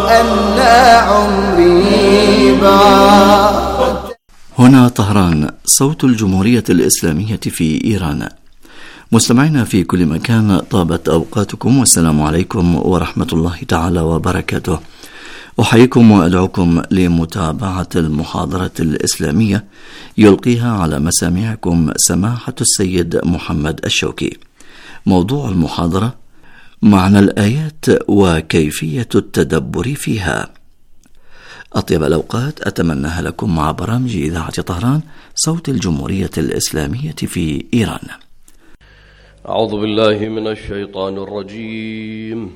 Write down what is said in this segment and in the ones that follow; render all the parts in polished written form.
أن عمري بعد. هنا طهران، صوت الجمهورية الإسلامية في إيران. مستمعينا في كل مكان، طابت أوقاتكم والسلام عليكم ورحمة الله تعالى وبركاته. أحييكم وأدعوكم لمتابعة المحاضرة الإسلامية يلقيها على مسامعكم سماحة السيد محمد الشوكي. موضوع المحاضرة: معنى الآيات وكيفية التدبر فيها. أطيب الأوقات أتمناها لكم مع برامج إذاعة طهران، صوت الجمهورية الإسلامية في إيران. أعوذ بالله من الشيطان الرجيم.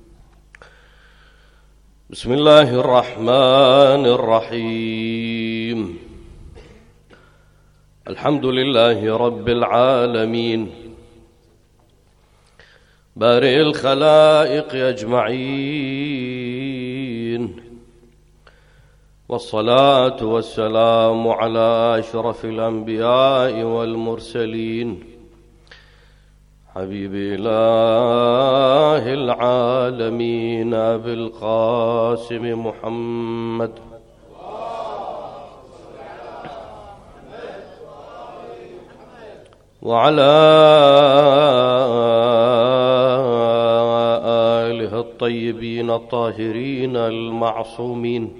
بسم الله الرحمن الرحيم. الحمد لله رب العالمين، بارئ الخلائق أجمعين، والصلاة والسلام على أشرف الأنبياء والمرسلين، حبيب إله العالمين أبي القاسم محمد وعلى آله الطيبين الطاهرين المعصومين،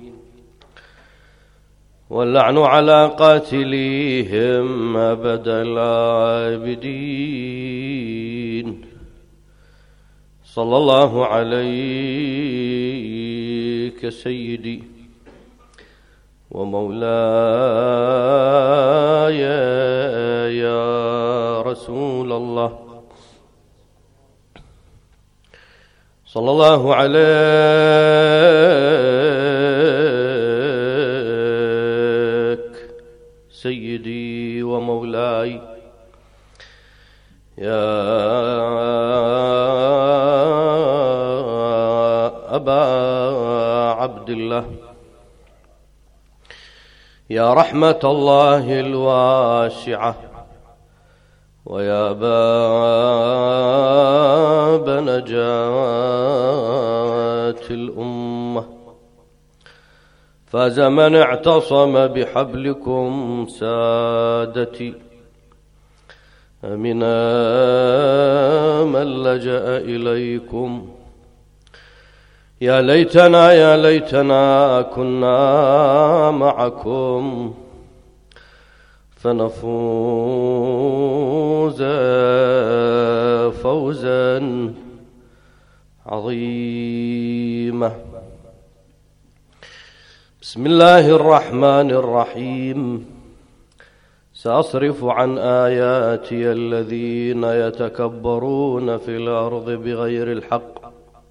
واللعن على قاتليهم أبد العابدين. صلى الله عليك سيدي ومولاي يا رسول الله، صلى الله عليك سيدي ومولاي يا أبا عبد الله، يا رحمة الله الواسعة، ويا باب نجاة الأمة. فاز من اعتصم بحبلكم سادتي، أمنا من لجأ إليكم. يا ليتنا يا ليتنا كنا معكم فنفوز فوزا عظيما. بسم الله الرحمن الرحيم. سأصرف عن آياتي الذين يتكبرون في الأرض بغير الحق،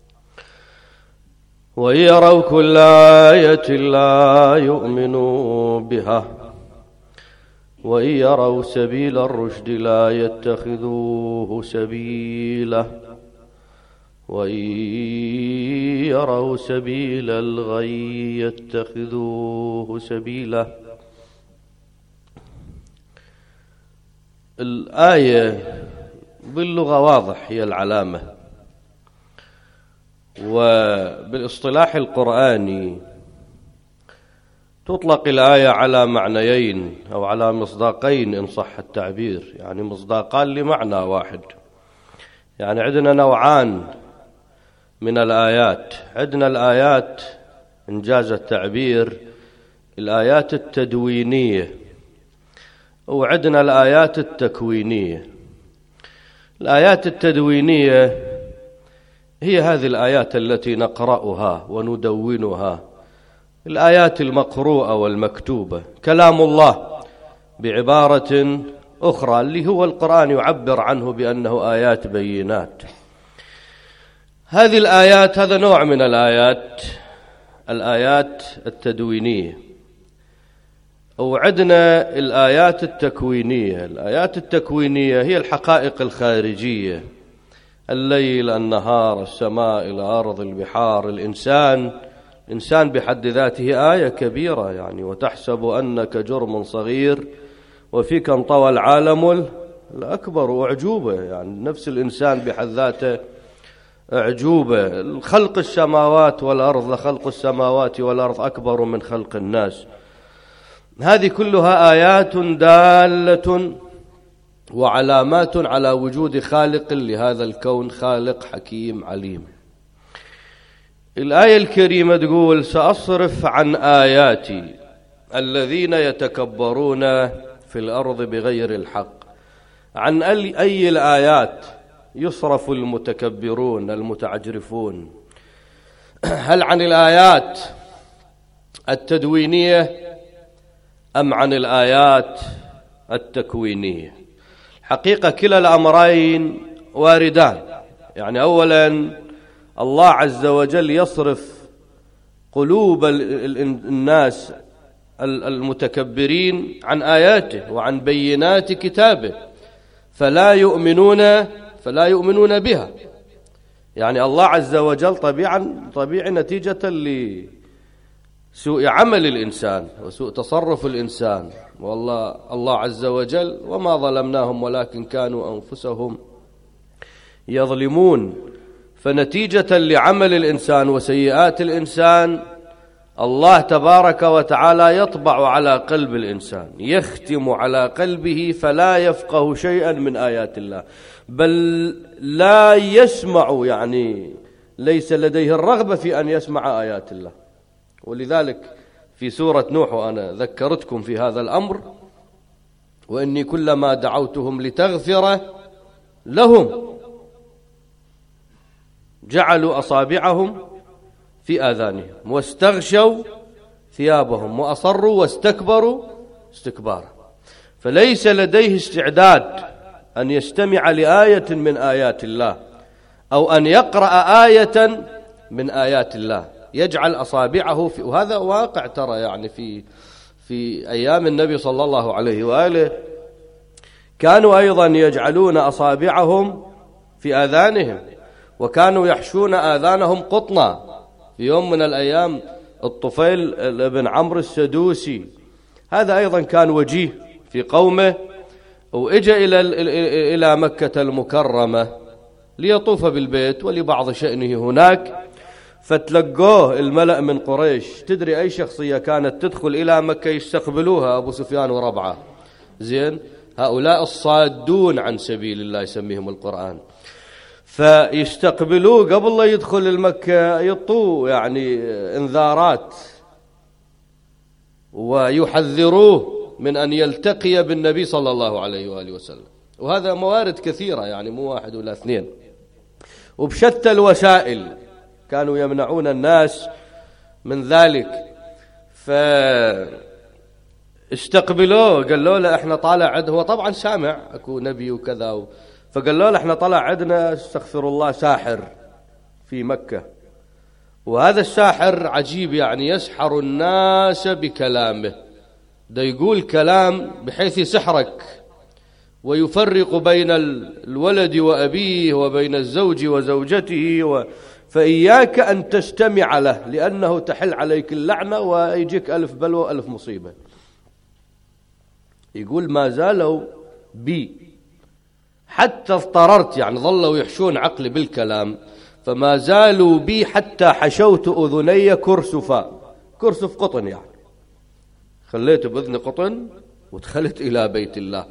وإن يروا كل آية لا يؤمنوا بها، وإن يروا سبيل الرشد لا يتخذوه سبيلا، وإن يروا سبيل الغي يتخذوه سبيلا. الآية باللغة واضح هي العلامة، وبالاصطلاح القرآني تطلق الآية على معنيين أو على مصداقين إن صح التعبير، يعني مصداقان لمعنى واحد. يعني عندنا نوعان من الآيات، عندنا الآيات إنجاز التعبير الآيات التدوينية، وعندنا الآيات التكوينية. الآيات التدوينية هي هذه الآيات التي نقرأها وندونها، الآيات المقروءة والمكتوبة، كلام الله بعبارة أخرى اللي هو القرآن يعبر عنه بأنه آيات بينات. هذه الآيات، هذا نوع من الآيات، الآيات التدوينية. وعندنا الآيات التكوينية. الآيات التكوينية هي الحقائق الخارجية، الليل، النهار، السماء، الأرض، البحار، الإنسان بحد ذاته آية كبيرة يعني. وتحسب أنك جرم صغير وفيك انطوى العالم الأكبر وأعجوبة، يعني نفس الإنسان بحد ذاته أعجوبة. خلق السماوات والأرض، لخلق السماوات والأرض أكبر من خلق الناس. هذه كلها آيات دالة وعلامات على وجود خالق لهذا الكون، خالق حكيم عليم. الآية الكريمة تقول: سأصرف عن آياتي الذين يتكبرون في الأرض بغير الحق. عن أي الآيات يصرف المتكبرون المتعجرفون؟ هل عن الآيات التدوينية أم عن الآيات التكوينية؟ حقيقة كلا الأمرين واردان. يعني أولا الله عز وجل يصرف قلوب الناس المتكبرين عن آياته وعن بينات كتابه، فلا يؤمنون بها. يعني الله عز وجل طبيعي نتيجة لسوء عمل الإنسان وسوء تصرف الإنسان. والله الله عز وجل: وما ظلمناهم ولكن كانوا أنفسهم يظلمون. فنتيجة لعمل الإنسان وسيئات الإنسان، الله تبارك وتعالى يطبع على قلب الإنسان، يختم على قلبه فلا يفقه شيئا من آيات الله، بل لا يسمع، يعني ليس لديه الرغبة في أن يسمع آيات الله. ولذلك في سورة نوح، وأنا ذكرتكم في هذا الأمر: وإني كلما دعوتهم لتغفر لهم جعلوا أصابعهم في آذانهم واستغشوا ثيابهم وأصروا واستكبروا استكبارا. فليس لديه استعداد أن يستمع لآية من آيات الله أو أن يقرأ آية من آيات الله، يجعل أصابعه في، وهذا واقع ترى. يعني في أيام النبي صلى الله عليه وآله كانوا أيضا يجعلون أصابعهم في آذانهم، وكانوا يحشون آذانهم قطنا. في يوم من الأيام الطفيل بن عمرو السدوسي، هذا أيضا كان وجيه في قومه، وإجا إلى مكة المكرمة ليطوف بالبيت ولبعض شأنه هناك، فتلقوه الملأ من قريش. تدري أي شخصية كانت تدخل إلى مكة يستقبلوها؟ أبو سفيان وربعه. زين، هؤلاء الصادون عن سبيل الله يسميهم القرآن. فيستقبلوه قبل لا يدخل المكة، يطوا يعني انذارات ويحذروه من أن يلتقي بالنبي صلى الله عليه وآله وسلم. وهذا موارد كثيرة، يعني مو واحد ولا اثنين، وبشتى الوسائل كانوا يمنعون الناس من ذلك. فاستقبلوه، قالوا له احنا طالع عد، هو طبعا سامع اكو نبي وكذا، فقالوا له احنا طلع عندنا استغفر الله ساحر في مكة، وهذا الساحر عجيب، يعني يسحر الناس بكلامه، ده يقول كلام بحيث يسحرك ويفرق بين الولد وأبيه وبين الزوج وزوجته فإياك أن تستمع له، لأنه تحل عليك اللعنة ويجيك ألف بلوى ألف مصيبة. يقول ما زالوا بي حتى اضطررت، يعني ظلوا يحشون عقلي بالكلام، فما زالوا بي حتى حشوت أذني كرسفا، كرسف قطن، يعني خليته بأذن قطن ودخلت إلى بيت الله.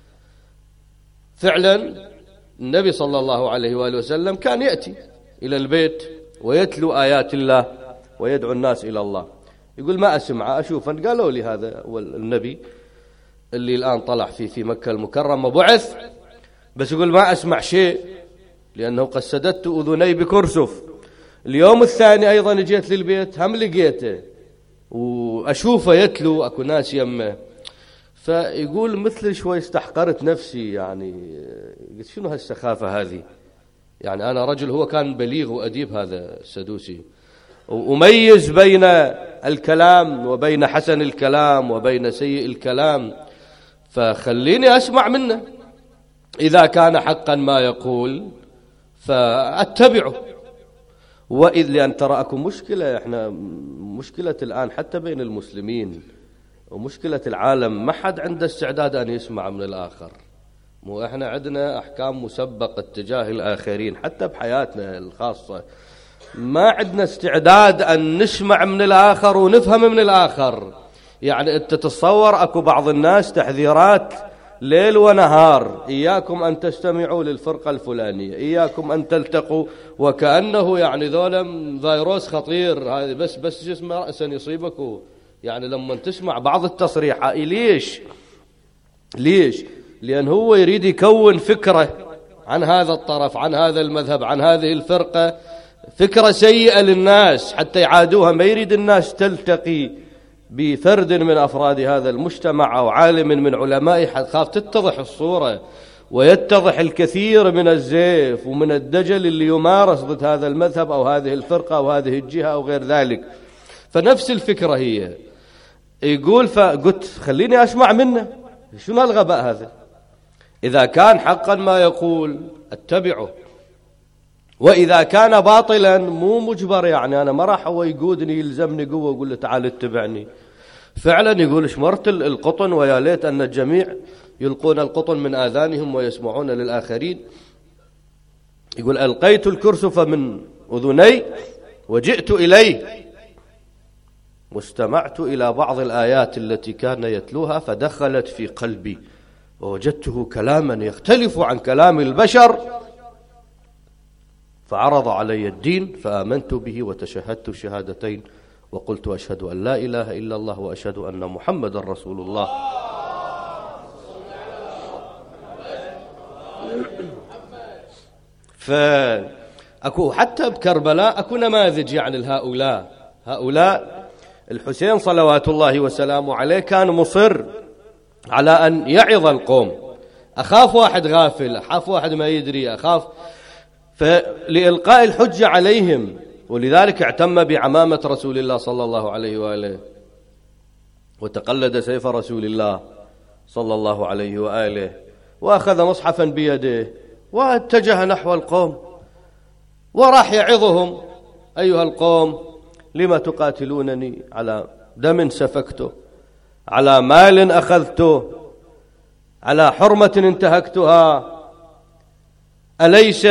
فعلا النبي صلى الله عليه وآله وسلم كان يأتي إلى البيت ويتلو آيات الله ويدعو الناس إلى الله. يقول ما أسمع أشوف، قالوا لي هذا هو النبي اللي الآن طلع في مكة المكرمة بعث، بس يقول ما أسمع شيء لأنه قد سددت أذني بكرسف. اليوم الثاني أيضا جيت للبيت هم لقيته وأشوفه يتلو، أكو ناس يمه. فيقول مثل شوي استحقرت نفسي، يعني قلت شنو هالسخافة هذه؟ يعني أنا رجل، هو كان بليغ وأديب هذا السدوسي، وأميز بين الكلام وبين حسن الكلام وبين سيء الكلام، فخليني أسمع منه، إذا كان حقا ما يقول فأتبعه. وإذ لأن ترى أكو مشكلة، إحنا مشكلة الآن حتى بين المسلمين ومشكلة العالم، ما حد عنده استعداد أن يسمع من الآخر، مو احنا عندنا احكام مسبقة تجاه الاخرين حتى بحياتنا الخاصة، ما عندنا استعداد ان نسمع من الاخر ونفهم من الاخر. يعني انت تتصور اكو بعض الناس تحذيرات ليل ونهار، إياكم أن تستمعوا للفرقة الفلانية، إياكم أن تلتقوا، وكأنه يعني ذولا فيروس خطير، هذا بس جسم رأسا يصيبك. يعني لما تسمع بعض التصريحات ليش؟ لأن هو يريد يكون فكرة عن هذا الطرف، عن هذا المذهب، عن هذه الفرقة، فكرة سيئة للناس حتى يعادوها. ما يريد الناس تلتقي بفرد من أفراد هذا المجتمع أو عالم من علمائه، خاف تتضح الصورة ويتضح الكثير من الزيف ومن الدجل اللي يمارس ضد هذا المذهب أو هذه الفرقة أو هذه الجهة أو غير ذلك. فنفس الفكرة هي. يقول فقلت خليني أسمع منه، شنو الغباء هذا؟ إذا كان حقا ما يقول اتبعه، وإذا كان باطلا مو مجبر. يعني أنا ما راح هو يقودني يلزمني قوة ويقول له تعال اتبعني. فعلا يقول شمرت القطن ويا ليت أن الجميع يلقون القطن من آذانهم ويسمعون للآخرين. يقول ألقيت الكرسف من أذني وجئت إليه واستمعت إلى بعض الآيات التي كان يتلوها فدخلت في قلبي ووجدته كلاما يختلف عن كلام البشر، فعرض علي الدين فآمنت به وتشهدت شهادتين وقلت أشهد أن لا إله إلا الله وأشهد أن محمد رسول الله. فأكو حتى بكربلاء أكو نماذج يعني هؤلاء الحسين صلوات الله وسلامه عليه كان مصر على أن يعظ القوم. أخاف واحد غافل، أخاف واحد ما يدري، أخاف، فلإلقاء الحجة عليهم. ولذلك اعتم بعمامة رسول الله صلى الله عليه وآله وتقلد سيف رسول الله صلى الله عليه وآله وأخذ مصحفا بيده واتجه نحو القوم وراح يعظهم: أيها القوم لما تقاتلونني على دم سفكته، على مال أخذته، على حرمة انتهكتها؟ أليس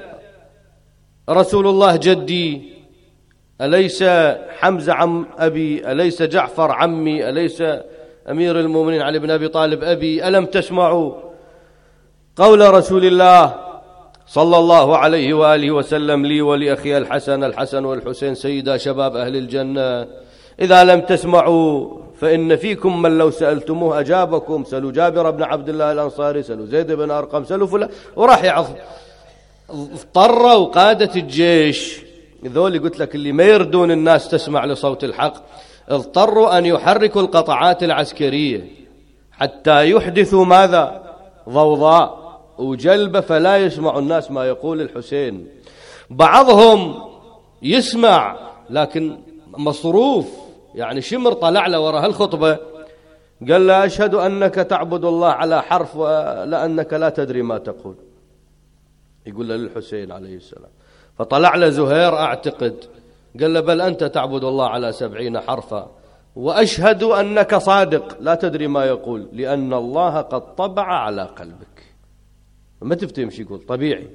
رسول الله جدي؟ أليس حمزة عم أبي؟ أليس جعفر عمي؟ أليس أمير المؤمنين علي بن أبي طالب أبي؟ ألم تسمعوا قول رسول الله صلى الله عليه وآله وسلم: لي ولأخي الحسن والحسين سيدا شباب أهل الجنة؟ إذا لم تسمعوا فإن فيكم من لو سألتموه أجابكم. سألوا جابر بن عبد الله الأنصاري، سألوا زيد بن أرقم، سألوا فلان، وراح يعظ. اضطروا قادة الجيش ذول قلت لك اللي ما يردون الناس تسمع لصوت الحق، اضطروا أن يحركوا القطاعات العسكرية حتى يحدثوا ماذا؟ ضوضاء وجلبة، فلا يسمع الناس ما يقول الحسين. بعضهم يسمع لكن مصروف، يعني شمر طلع له وراء هالخطبة قال له: أشهد أنك تعبد الله على حرف ولأنك لا تدري ما تقول. يقول له للحسين عليه السلام. فطلع له زهير أعتقد قال له: بل أنت تعبد الله على 70 حرفا وأشهد أنك صادق لا تدري ما يقول، لأن الله قد طبع على قلبك. ما تفتهم شي يقول طبيعي.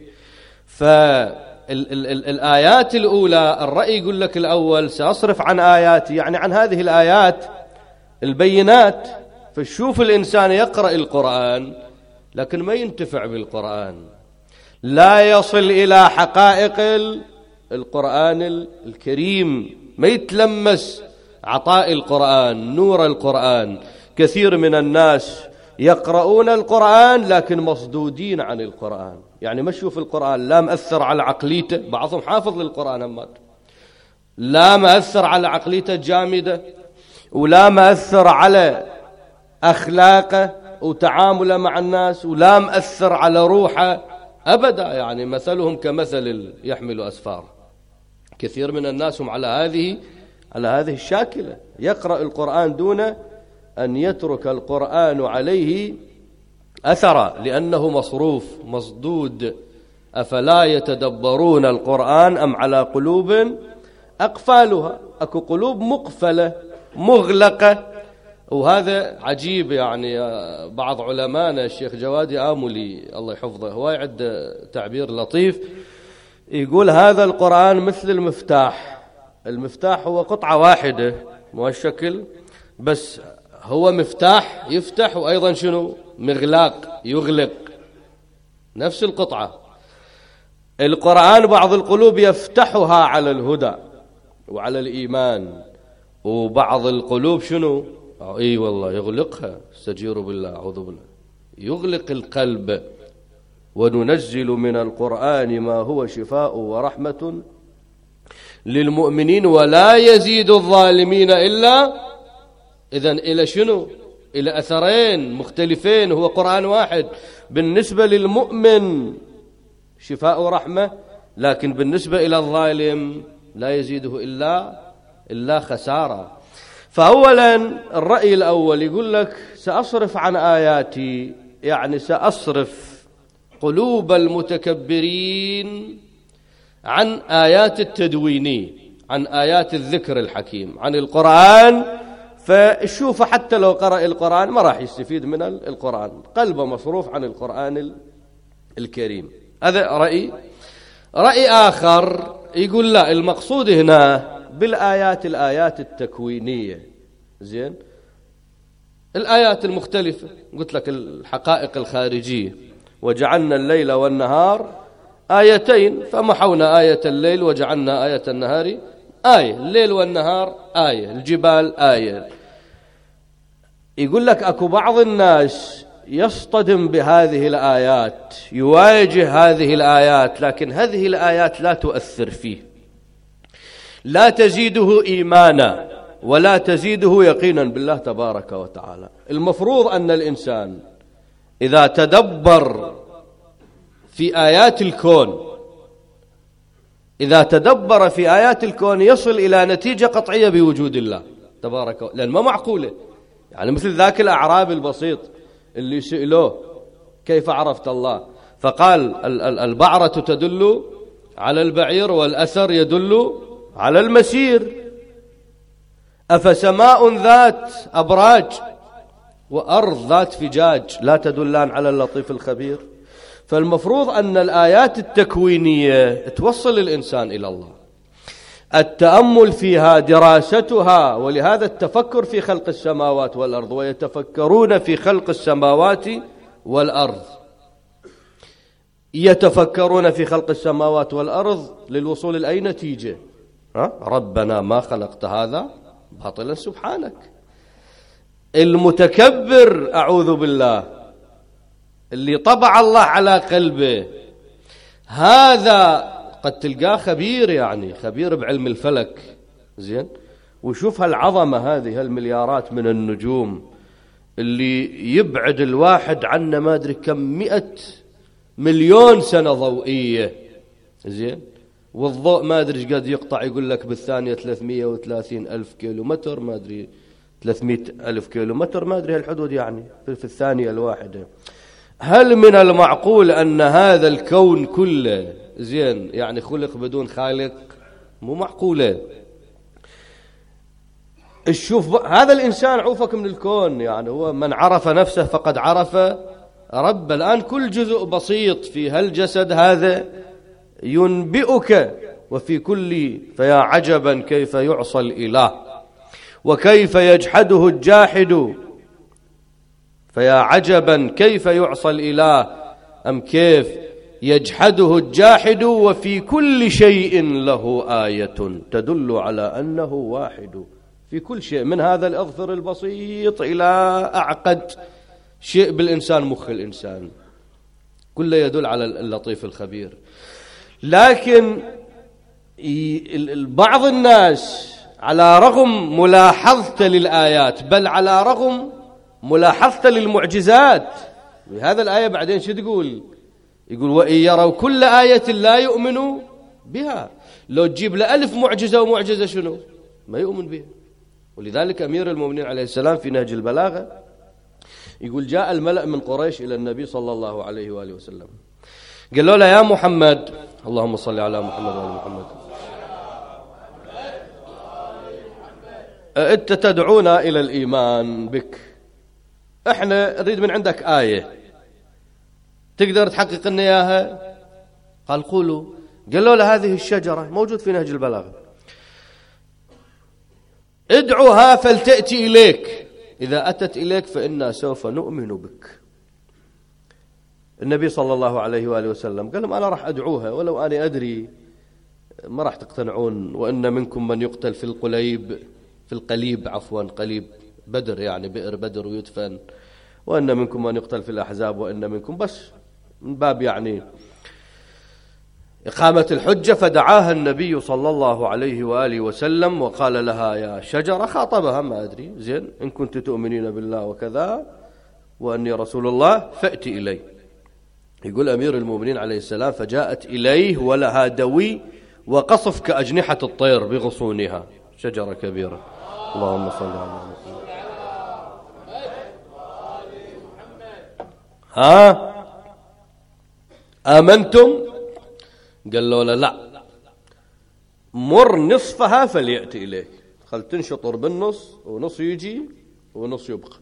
فالآيات الأولى الرأي يقول لك الأول سأصرف عن آياتي، يعني عن هذه الآيات البينات. فشوف الإنسان يقرأ القرآن لكن ما ينتفع بالقرآن، لا يصل إلى حقائق القرآن الكريم، ما يتلمس عطاء القرآن، نور القرآن. كثير من الناس يقرؤون القرآن لكن مصدودين عن القرآن، يعني ما يشوف القرآن لا مأثر على عقليته. بعضهم حافظ للقرآن أمات لا مأثر على عقليته الجامدة، ولا مأثر على أخلاقه وتعامله مع الناس، ولا مأثر على روحه أبدا. يعني مثلهم كمثل يحمل أسفار. كثير من الناس هم على هذه الشاكلة، يقرأ القرآن دون أن يترك القرآن عليه أثرا، لأنه مصروف مصدود. أفلا يتدبرون القرآن أم على قلوب أقفالها؟ أكو قلوب مقفلة مغلقة وهذا عجيب يعني. بعض علمائنا الشيخ جوادي آملي الله يحفظه هو عنده تعبير لطيف، يقول هذا القرآن مثل المفتاح. المفتاح هو قطعة واحدة مو الشكل، بس هو مفتاح يفتح، وأيضا شنو مغلاق يغلق، نفس القطعة. القرآن بعض القلوب يفتحها على الهدى وعلى الإيمان، وبعض القلوب شنو اي والله يغلقها، استجير بالله اعوذ بالله، يغلق القلب. وننزل من القرآن ما هو شفاء ورحمة للمؤمنين ولا يزيد الظالمين إلا إذن إلى شنو؟ إلى أثرين مختلفين، هو قرآن واحد. بالنسبة للمؤمن شفاء ورحمة، لكن بالنسبة إلى الظالم لا يزيده إلا خسارة. فأولا الرأي الأول يقول لك سأصرف عن آياتي، يعني سأصرف قلوب المتكبرين عن آيات التدويني، عن آيات الذكر الحكيم، عن القرآن. فشوف حتى لو قرأ القرآن ما راح يستفيد من القرآن، قلبه مصروف عن القرآن الكريم. هذا رأي آخر يقول لا، المقصود هنا بالآيات الآيات التكوينية. زين، الآيات المختلفة، قلت لك الحقائق الخارجية، وجعلنا الليل والنهار آيتين فمحونا آية الليل وجعلنا آية النهار آية. الليل والنهار آية، الجبال آية. يقول لك أكو بعض الناس يصطدم بهذه الآيات، يواجه هذه الآيات، لكن هذه الآيات لا تؤثر فيه، لا تزيده إيمانا ولا تزيده يقينا بالله تبارك وتعالى. المفروض أن الإنسان إذا تدبر في آيات الكون، إذا تدبر في آيات الكون يصل إلى نتيجة قطعية بوجود الله تبارك وتعالى، لأن ما معقولة. يعني مثل ذاك الأعرابي البسيط اللي سئلوه كيف عرفت الله، فقال البعرة تدل على البعير والأثر يدل على المسير. أفسماء ذات أبراج وأرض ذات فجاج لا تدلان على اللطيف الخبير؟ فالمفروض أن الآيات التكوينية توصل الإنسان إلى الله، التأمل فيها، دراستها. ولهذا التفكر في خلق السماوات والأرض، ويتفكرون في خلق السماوات والأرض. يتفكرون في خلق السماوات والأرض للوصول لأي نتيجة؟ ربنا ما خلقت هذا باطلا سبحانك. المتكبر أعوذ بالله اللي طبع الله على قلبه، هذا قد تلقاه خبير، يعني خبير بعلم الفلك. زين، وشوف هالعظمة هذه، هالمليارات من النجوم اللي يبعد الواحد عنا ما أدري كم 100 مليون سنة ضوئية. زين، والضوء ما أدري قد يقطع، يقول لك بالثانية 330 ألف كيلومتر، ما أدري 300 ألف كيلومتر، ما أدري هالحدود يعني في الثانية الواحدة. هل من المعقول أن هذا الكون كله زين يعني خلق بدون خالق؟ مو معقولة. الشوف هذا الإنسان عوفك من الكون، يعني هو من عرف نفسه فقد عرف رب. الآن كل جزء بسيط في هالجسد هذا ينبئك وفي كل، فيا عجبا كيف يعصى الإله وكيف يجحده الجاحد. فيا عجبا كيف يعصى الإله أم كيف يجحده الجاحد، وفي كل شيء له آية تدل على أنه واحد. في كل شيء، من هذا الأظفر البسيط إلى أعقد شيء بالإنسان، مخ الإنسان كله يدل على اللطيف الخبير. لكن بعض الناس على رغم ملاحظته للآيات، بل على رغم ملاحظته للمعجزات، بهذا الآية بعدين شو تقول؟ يقول وإن يروا كل آية لا يؤمنوا بها. لو تجيب ل1000 معجزة ومعجزة شنو ما يؤمن بها. ولذلك أمير المؤمنين عليه السلام في نهج البلاغة يقول جاء الملأ من قريش إلى النبي صلى الله عليه وآله وسلم، قالوا له يا محمد، اللهم صل على محمد وعلى محمد، أنت تدعونا إلى الإيمان بك، إحنا نريد من عندك آية تقدر تحقق لنا إياها. قال قولوا. قالوا له هذه الشجرة موجود في نهج البلاغة، ادعوها فلتأتي إليك، إذا أتت إليك فإنا سوف نؤمن بك. النبي صلى الله عليه وآله وسلم قال لهم أنا راح أدعوها ولو أنا أدري ما راح تقتنعون، وإن منكم من يقتل في القليب قليب بدر، يعني بئر بدر ويدفن، وإن منكم من يقتل في الأحزاب، وإن منكم، بس من باب يعني إقامة الحجة. فدعاها النبي صلى الله عليه وآله وسلم وقال لها يا شجرة، خاطبها ما أدري زين إن كنت تؤمنين بالله وكذا وأني رسول الله فأتي إلي. يقول أمير المؤمنين عليه السلام فجاءت إليه ولها دوي وقصف كأجنحة الطير بغصونها، شجرة كبيرة. اللهم صل على محمد. ها آمنتم؟ قالوا له لا، مر نصفها فليأتي إليك، خل تنشطر بالنص ونص يجي ونص يبقى.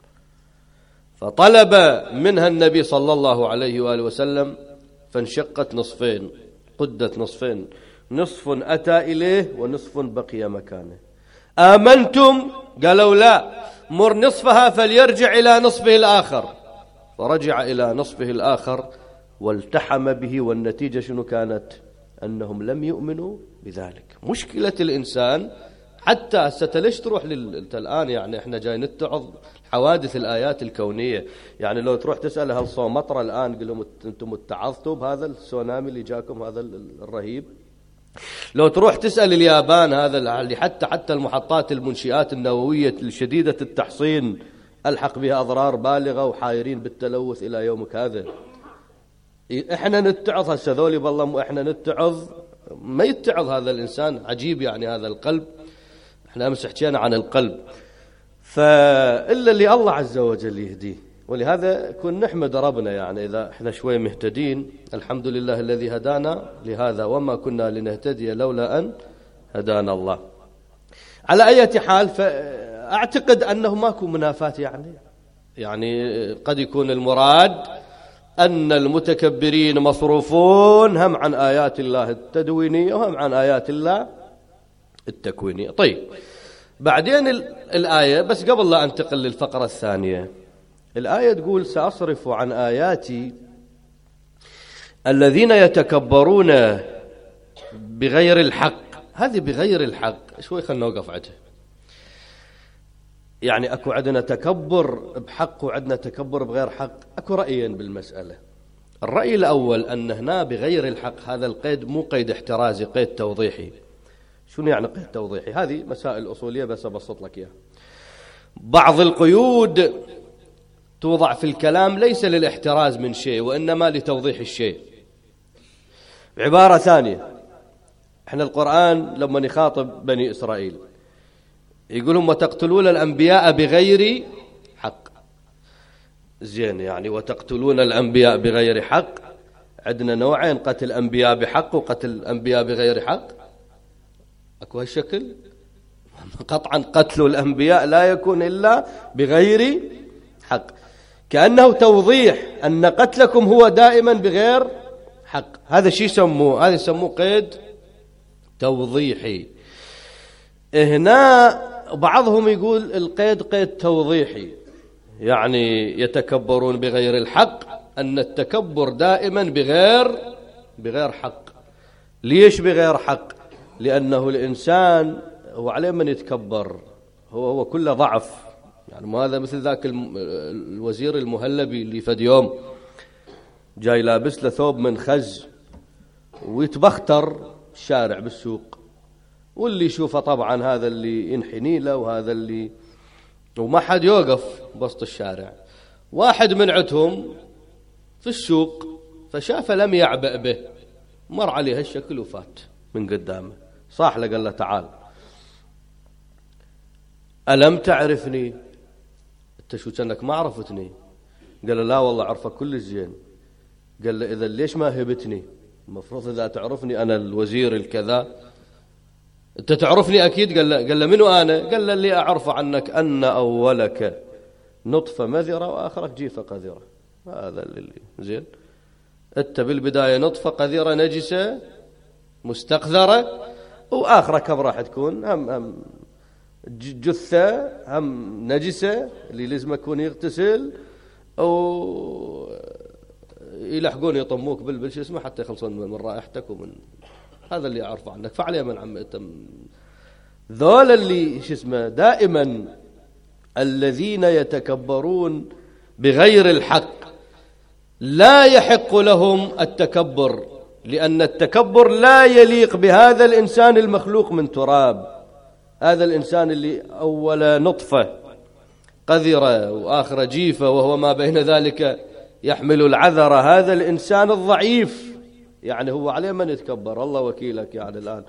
فطلب منها النبي صلى الله عليه وآله وسلم فانشقت نصفين، قدت نصفين، نصف أتى إليه ونصف بقي مكانه. آمنتم؟ قالوا لا، مر نصفها فليرجع إلى نصفه الآخر. فرجع إلى نصفه الآخر والتحم به، والنتيجة شنو كانت؟ أنهم لم يؤمنوا بذلك. مشكلة الإنسان حتى ليش تروح الآن يعني إحنا جاي نتعظ حوادث الآيات الكونية، يعني لو تروح تسأل هل صومطرة الآن قل لهم أنتم اتعظتوا بهذا السونامي اللي جاكم هذا الرهيب؟ لو تروح تسأل اليابان هذا اللي حتى المحطات المنشئات النووية الشديدة التحصين ألحق بها أضرار بالغة وحايرين بالتلوث إلى يومك هذا. إحنا نتعظ هسه ذولي بالله، إحنا نتعظ ما يتعظ هذا الإنسان. عجيب يعني هذا القلب. إحنا أمس حكينا عن القلب، فإلا اللي الله عز وجل يهديه. ولهذا كن نحمد ربنا، يعني إذا إحنا شوي مهتدين الحمد لله الذي هدانا لهذا وما كنا لنهتدي لولا أن هدانا الله. على أي حال، فأعتقد أنه ماكو منافات، يعني قد يكون المراد أن المتكبرين مصروفون هم عن آيات الله التدوينية وهم عن آيات الله التكوينية. طيب بعدين الآية، بس قبل لا أنتقل للفقرة الثانية، الآية تقول سأصرف عن آياتي الذين يتكبرون بغير الحق. هذه بغير الحق شوي خلنا نوقف عندها. يعني أكو عندنا تكبر بحق وعندنا تكبر بغير حق. أكو رأيين بالمسألة. الرأي الأول أن هنا بغير الحق هذا القيد مو قيد احترازي، قيد توضيحي. شنو يعني قيد توضيحي؟ هذه مسائل أصولية بس أبسط لك إياها. بعض القيود توضع في الكلام ليس للاحتراز من شيء وإنما لتوضيح الشيء. بعبارة ثانية، احنا القرآن لما يخاطب بني إسرائيل يقولهم وتقتلون الأنبياء بغير حق. زين، يعني وتقتلون الأنبياء بغير حق. عندنا نوعين، قتل الأنبياء بحق وقتل الأنبياء بغير حق. أكو هالشكل؟ قطعا قتل الأنبياء لا يكون إلا بغير حق، كأنه توضيح أن قتلكم هو دائما بغير حق. هذا شيء يسموه، هذا يسموه قيد توضيحي. هنا بعضهم يقول القيد قيد توضيحي، يعني يتكبرون بغير الحق، أن التكبر دائما بغير حق. ليش بغير حق؟ لأنه الإنسان هو عليه من يتكبر، هو كله ضعف. يعني ما هذا مثل ذاك الوزير المهلبي اللي فد يوم جاي لابس له ثوب من خز ويتبختر الشارع بالسوق، واللي يشوفه طبعا هذا اللي ينحني له وهذا اللي، وما حد يوقف بسط الشارع. واحد من عندهم في السوق فشافه لم يعبأ به، مر عليه هالشكل وفات من قدامه، صاح له قال له تعال ألم تعرفني؟ أنت شو كأنك ما عرفتني؟ قال له لا والله عرفك كل زين. قال له إذا ليش ما هبتني؟ المفروض إذا تعرفني أنا الوزير الكذا. أنت تعرفني أكيد؟ قال له منو أنا؟ قال له اللي أعرف عنك أن أولك نطفة مذرة وآخرك جيفة قذرة. هذا اللي زين. أنت بالبداية نطفة قذرة نجسة مستقذرة، وآخرة كم راح تكون؟ هم جثة، هم نجسة اللي لازم يكون يغتسل، أو يلحقون يطموك بالشو اسمه حتى يخلصون من رائحتك ومن هذا اللي أعرفه عنك. فعليا من عم ذول اللي شو اسمه دائما الذين يتكبرون بغير الحق لا يحق لهم التكبر، لأن التكبر لا يليق بهذا الإنسان المخلوق من تراب. هذا الإنسان اللي أول نطفة قذرة وآخر جيفة وهو ما بين ذلك يحمل العذر، هذا الإنسان الضعيف يعني هو عليه من يتكبر؟ الله وكيلك. يعني الآن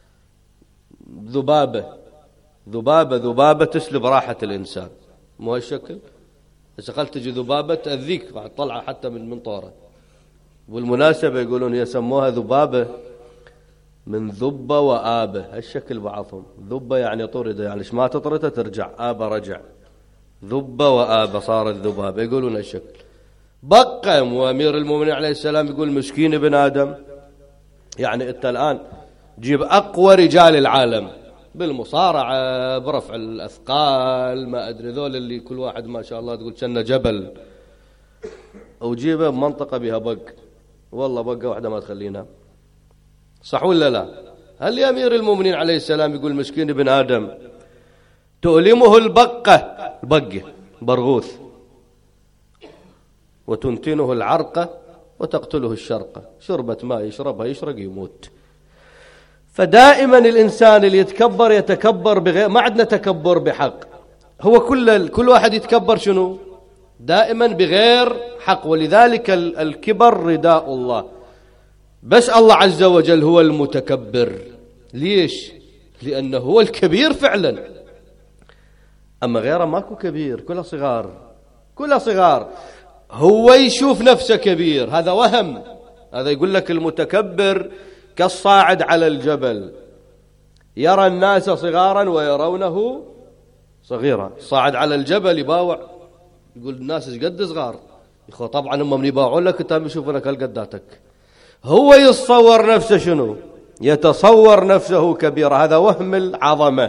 ذبابة تسلب راحة الإنسان، مو هالشكل؟ إذا قلت تجي ذبابة تأذيك بعد طلعة حتى من طورة. والمناسبة يقولون يسموها ذبابة من ذبة وآبة، هالشكل بعضهم. ذبة يعني طردة، يعني ما تطردها ترجع، آبة رجع، ذبة وآبة صارت ذبابة، يقولون هالشكل. بقى وأمير المؤمنين عليه السلام يقول مسكين ابن آدم. يعني أنت الآن جيب أقوى رجال العالم بالمصارعة برفع الأثقال ما أدري ذول اللي كل واحد ما شاء الله تقول كأنه جبل، وجيبه بمنطقة بها بق، والله بقى واحدة ما تخلينا، صح ولا لا؟ هل يا أمير المؤمنين عليه السلام يقول مسكين ابن آدم تؤلمه البقة برغوث، وتنتنه العرقة وتقتله الشرقة، شربة ماء يشربها يشرق يموت. فدائما الإنسان اللي يتكبر بغير، ما عندنا تكبر بحق، هو كل واحد يتكبر شنو؟ دائما بغير حق. ولذلك الكبر رداء الله، بس الله عز وجل هو المتكبر. ليش؟ لأنه هو الكبير فعلا، أما غيره ماكو كبير، كلها صغار. هو يشوف نفسه كبير، هذا وهم. هذا يقول لك المتكبر كالصاعد على الجبل، يرى الناس صغارا ويرونه صغيرا. صاعد على الجبل يباوع، يقول الناس ايش قد صغار، يخو طبعا هم من يباوعون لك انت يشوفونك هالقداتك. هو يتصور نفسه شنو؟ يتصور نفسه كبيرا. هذا وهم العظمة،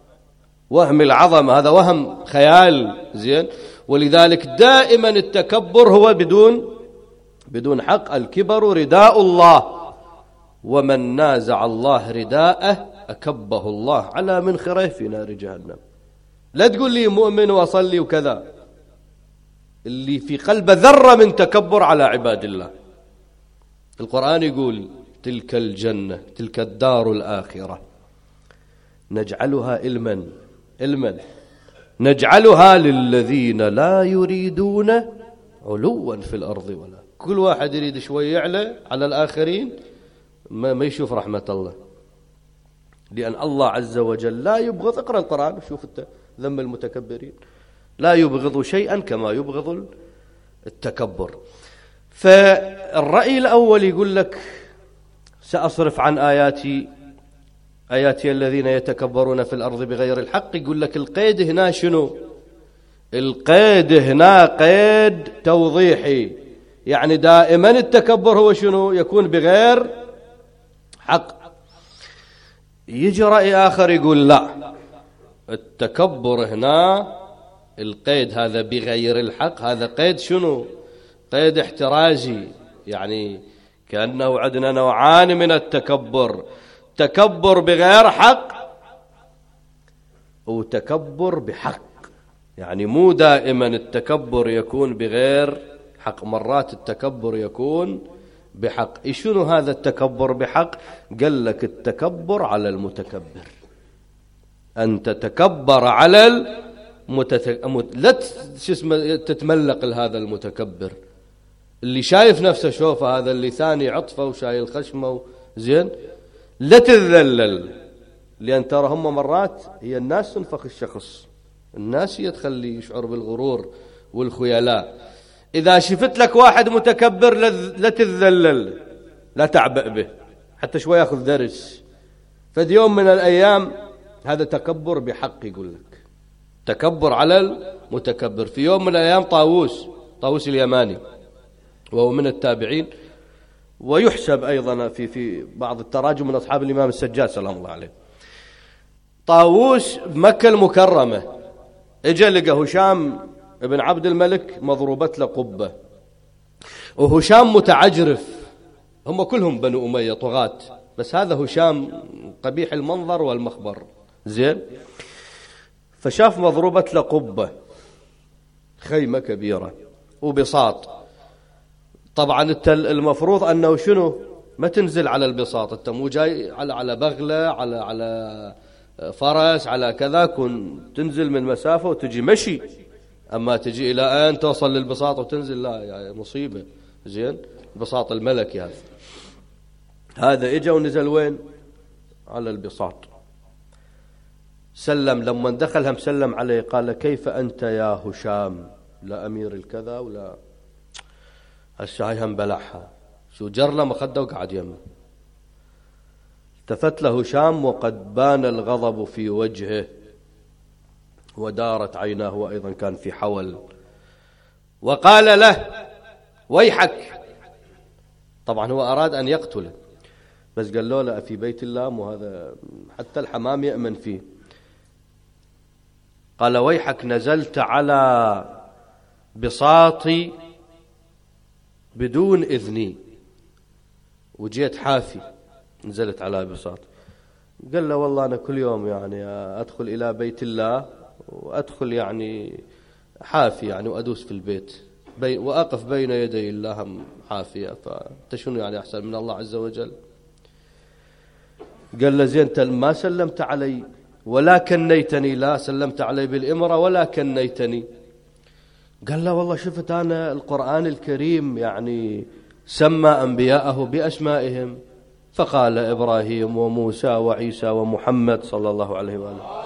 هذا وهم خيال. زين. ولذلك دائما التكبر هو بدون حق. الكبر رداء الله، ومن نازع الله رداءه أكبه الله على منخره في نار جهنم. لا تقول لي مؤمن وصلي وكذا، اللي في قلبه ذرة من تكبر على عباد الله. القرآن يقول تلك الجنة، تلك الدار الآخرة نجعلها علما نجعلها للذين لا يريدون علوا في الأرض ولا. كل واحد يريد شوي يعلى على الآخرين ما يشوف رحمة الله، لأن الله عز وجل لا يبغض. اقرأ القرآن وشوف ذم المتكبرين، لا يبغض شيئا كما يبغض التكبر. فالرأي الأول يقول لك سأصرف عن آياتي الذين يتكبرون في الأرض بغير الحق. يقول لك القيد هنا شنو؟ القيد هنا قيد توضيحي، يعني دائما التكبر هو شنو؟ يكون بغير حق. يجي رأي آخر يقول لا، التكبر هنا القيد هذا بغير الحق، هذا قيد شنو؟ قيد احترازي. يعني كأنه عندنا نوعان من التكبر، تكبر بغير حق وتكبر بحق. يعني مو دائما التكبر يكون بغير حق، مرات التكبر يكون بحق. شنو هذا التكبر بحق؟ قال لك التكبر على المتكبر، أن تتكبر على لا تتملق لهذا المتكبر اللي شايف نفسه شوفه، هذا اللي ثاني عطفه وشايل خشمه. زين. لا تذلل، لأن ترى هم مرات هي الناس تنفخ الشخص، الناس هي تخلي يشعر بالغرور والخيلاء. إذا شفت لك واحد متكبر لا تذلل، لا تعبأ به، حتى شوي يأخذ درس. ففي يوم من الأيام هذا تكبر بحق، يقول لك تكبر على المتكبر. في يوم من الأيام طاووس اليماني وهو من التابعين، ويحسب أيضا في بعض التراجم من أصحاب الإمام السجاد سلام الله عليه. طاووس بمكة المكرمة اجى لقى هشام ابن عبد الملك مضروبت له قبة، وهشام متعجرف، هم كلهم بنو أمية طغاة، بس هذا هشام قبيح المنظر والمخبر زين. فشاف مضروبة له قبة، خيمة كبيرة وبساط. طبعا المفروض أنه شنو ما تنزل على البساط، انت مو جاي على بغلة على فرس على كذا، كن تنزل من مسافة وتجي مشي، أما تجي إلى أن توصل للبساط وتنزل، لا يعني مصيبة زين. البساط الملكي هذا إجا ونزل وين؟ على البساط. سلم، لما دخل هم سلم عليه، قال كيف أنت يا هشام؟ لا أمير الكذا ولا هالشاي هم بلعها، شو جر مخده وقعد يمه. التفت له هشام وقد بان الغضب في وجهه ودارت عيناه، وأيضا كان في حول، وقال له ويحك. طبعا هو أراد أن يقتله، بس قال له لا، في بيت الله وهذا حتى الحمام يأمن فيه. قال ويحك، نزلت على بساطي بدون إذني وجيت حافي، نزلت على بساط. قال له والله أنا كل يوم يعني أدخل إلى بيت الله وأدخل يعني حافي يعني وأدوس في البيت وأقف بين يدي الله حافية، فأنت شنو يعني أحسن من الله عز وجل؟ قال له زين أنت ما سلمت علي ولا كنيتني، لا سلمت علي بالإمرة ولا كنيتني. قال له والله شفت أنا القرآن الكريم يعني سمى أنبياءه بأسمائهم، فقال إبراهيم وموسى وعيسى ومحمد صلى الله عليه وآله.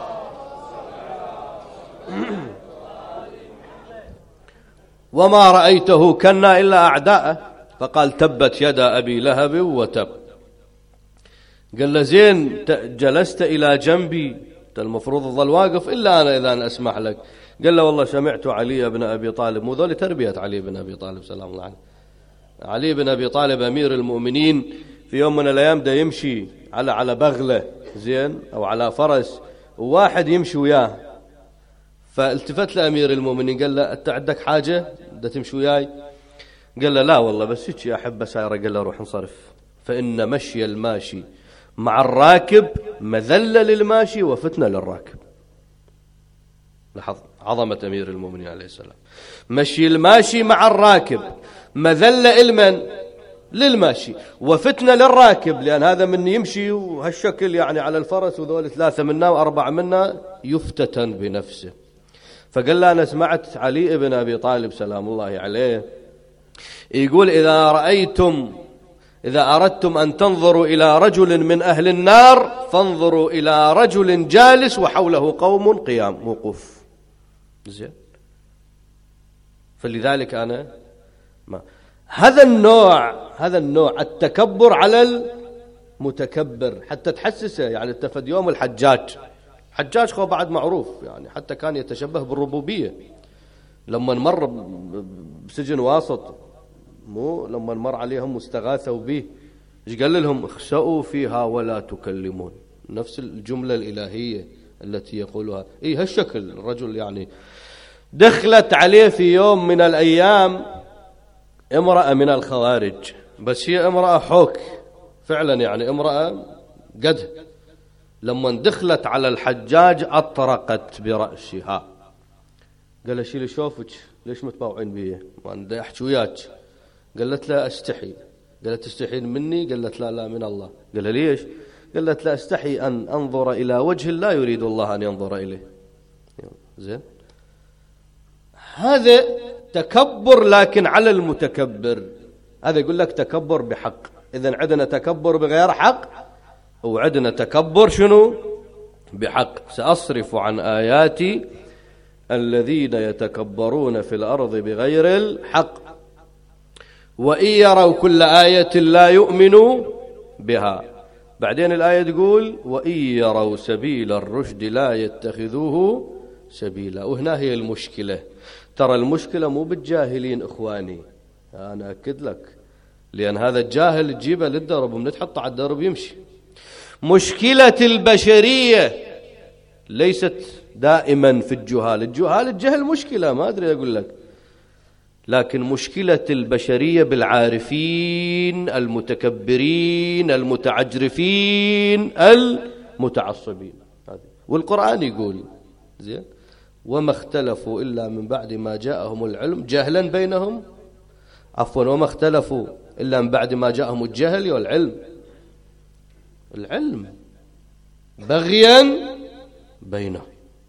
وما رأيته كنا إلا أعداءه، فقال تبت يدا أبي لهب وتب. قال له زين جلست إلى جنبي، المفروض تظل واقف إلا أنا إذا أنا أسمح لك. قال له والله سمعت علي بن أبي طالب، مو ذولي تربية علي بن أبي طالب سلام الله عليه. علي بن أبي طالب أمير المؤمنين في يوم من الأيام ده يمشي على بغلة زين أو على فرس، وواحد يمشي وياه، فالتفت لأمير المؤمنين قال له أنت عندك حاجة ده تمشي وياي؟ قال له لا والله بس هيك أحب سايرة. قال له روح انصرف، فإن مشي الماشي مع الراكب مذلة للماشي وفتنة للراكب. لاحظ عظمة أمير المؤمنين عليه السلام. مشي الماشي مع الراكب مذلة المن للماشي وفتنة للراكب، لأن هذا من يمشي وهالشكل يعني على الفرس وذول 3 منا و4 منا يفتتن بنفسه. فقال له أنا سمعت علي بن أبي طالب سلام الله عليه يقول إذا أردتم أن تنظروا إلى رجل من أهل النار فانظروا إلى رجل جالس وحوله قوم قيام وقوف زين. فلذلك أنا هذا النوع التكبر على المتكبر حتى تحسسه. يعني التفد يوم الحجاج خو بعد معروف يعني حتى كان يتشبه بالربوبية. لما مر بسجن واسط مو لما مر عليهم واستغاثوا به ايش قال لهم؟ اخسأوا فيها ولا تكلمون. نفس الجملة الإلهية التي يقولها هالشكل. الرجل يعني دخلت عليه في يوم من الأيام امرأة من الخوارج، بس هي امرأة حوك فعلا يعني امرأة قد لما دخلت على الحجاج أطرقت برأسها. قال شيلي شوفك ليش متباوعين بيه؟ ما عندي أحكي وياك. قالت لا أستحي. قالت تستحين مني؟ قالت لا من الله. قال ليش؟ قالت لا أستحي أن أنظر إلى وجه لا يريد الله أن ينظر إليه. زين هذا تكبر لكن على المتكبر. هذا يقول لك تكبر بحق. إذن عندنا تكبر بغير حق وعندنا تكبر شنو؟ بحق. سأصرف عن آياتي الذين يتكبرون في الأرض بغير الحق وإن يروا كل آية لا يؤمنوا بها بعدين الآية تقول وإن يروا سبيل الرشد لا يتخذوه سبيلا. وهنا هي المشكلة. ترى المشكلة مو بالجاهلين إخواني، أنا أكد لك، لأن هذا الجاهل تجيبه للدرب ومن تحطه على الدرب يمشي. مشكلة البشرية ليست دائما في الجهال. الجهل مشكلة ما أدري أقول لك، لكن مشكلة البشرية بالعارفين المتكبرين المتعجرفين المتعصبين. والقرآن يقول زين وما اختلفوا إلا من بعد ما جاءهم العلم جهلا بينهم، عفوا وما اختلفوا إلا من بعد ما جاءهم الجهل والعلم بغيا بينهم.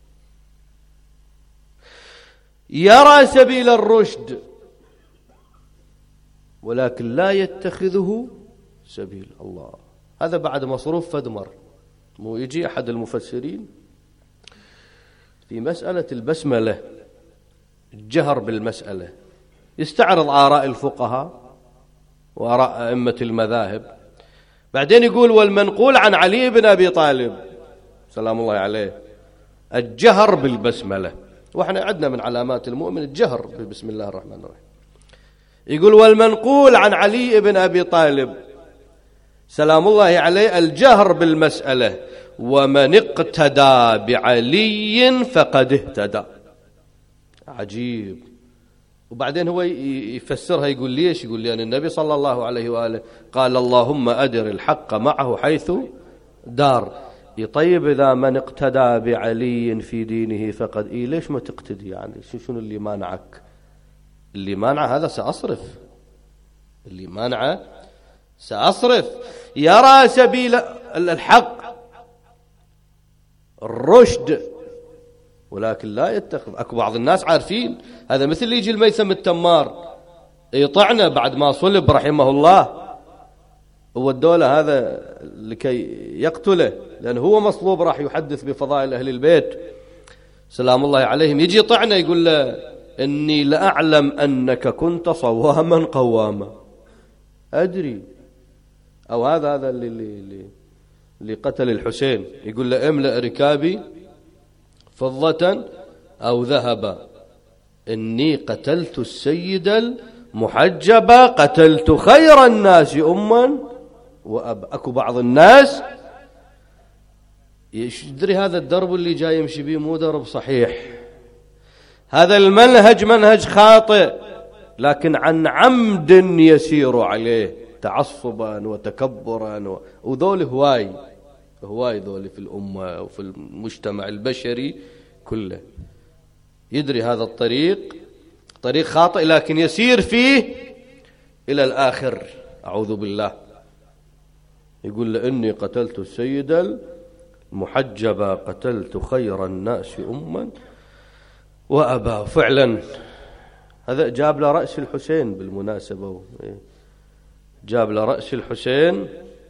يرى سبيل الرشد ولكن لا يتخذه سبيل. الله، هذا بعد مصروف فدمر. مو يجي أحد المفسرين في مسألة البسملة الجهر بالمسألة يستعرض آراء الفقهاء وآراء أئمة المذاهب، بعدين يقول والمنقول عن علي بن أبي طالب سلام الله عليه الجهر بالبسملة، وإحنا عندنا من علامات المؤمن الجهر بسم الله الرحمن الرحيم. يقول والمنقول عن علي بن أبي طالب سلام الله عليه الجهر بالمسألة ومن اقتدى بعلي فقد اهتدى. عجيب. وبعدين هو يفسرها يقول ليش؟ يقول لأن النبي صلى الله عليه وآله قال اللهم أدر الحق معه حيث دار. طيب إذا من اقتدى بعلي في دينه فقد ليش ما تقتدي؟ يعني شنو اللي مانعك؟ اللي مانع هذا سأصرف، اللي مانع سأصرف. يرى سبيل الحق الرشد ولكن لا يتخذ. أكو بعض الناس عارفين هذا، مثل اللي يجي الميثم التمار يطعنا بعد ما صلب رحمه الله، هو الدولة هذا لكي يقتله لأن هو مصلوب راح يحدث بفضائل أهل البيت سلام الله عليهم. يجي طعنا يقول له إني لأعلم أنك كنت صواما قواما. أدري. أو هذا اللي قتل الحسين يقول له املأ ركابي فضة أو ذهبا إني قتلت السيد المحجبا قتلت خير الناس أما وأب. أكو بعض الناس يدري هذا الدرب اللي جاي يمشي بيه مو درب صحيح، هذا المنهج منهج خاطئ، لكن عن عمد يسير عليه تعصبا وتكبرا. وذول هواي ذول في الأمة وفي المجتمع البشري كله. يدري هذا الطريق طريق خاطئ لكن يسير فيه إلى الآخر. أعوذ بالله. يقول لإني قتلت السيد المحجبا قتلت خير الناس أما وأبا. فعلا هذا جاب له رأس الحسين بالمناسبة، جاب له رأس الحسين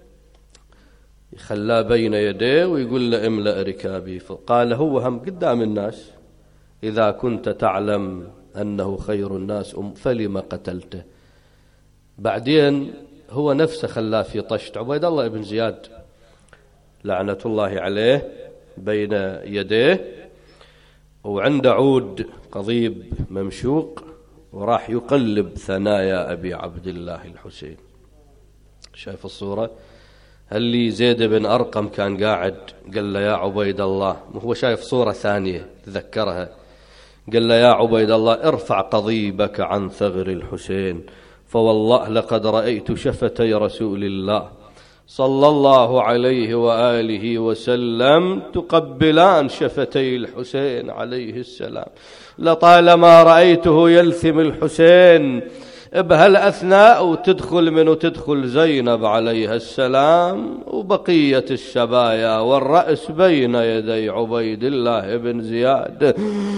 يخلاه بين يديه ويقول له املأ ركابي. فقال هو هم قدام الناس إذا كنت تعلم أنه خير الناس فلم قتلته. بعدين هو نفسه خلاه في طشت. عبيد الله بن زياد لعنة الله عليه بين يديه وعنده عود قضيب ممشوق وراح يقلب ثنايا أبي عبد الله الحسين. شايف الصورة؟ هل لي زيد بن أرقم كان قاعد قال له يا عبيد الله، هو شايف صورة ثانية تذكرها، قال له يا عبيد الله ارفع قضيبك عن ثغر الحسين فوالله لقد رأيت شفتي رسول الله صلى الله عليه وآله وسلم تقبلان شفتي الحسين عليه السلام، لطالما رأيته يلثم الحسين بهالأثناء وتدخل منه تدخل زينب عليها السلام وبقية السبايا والرأس بين يدي عبيد الله بن زياد.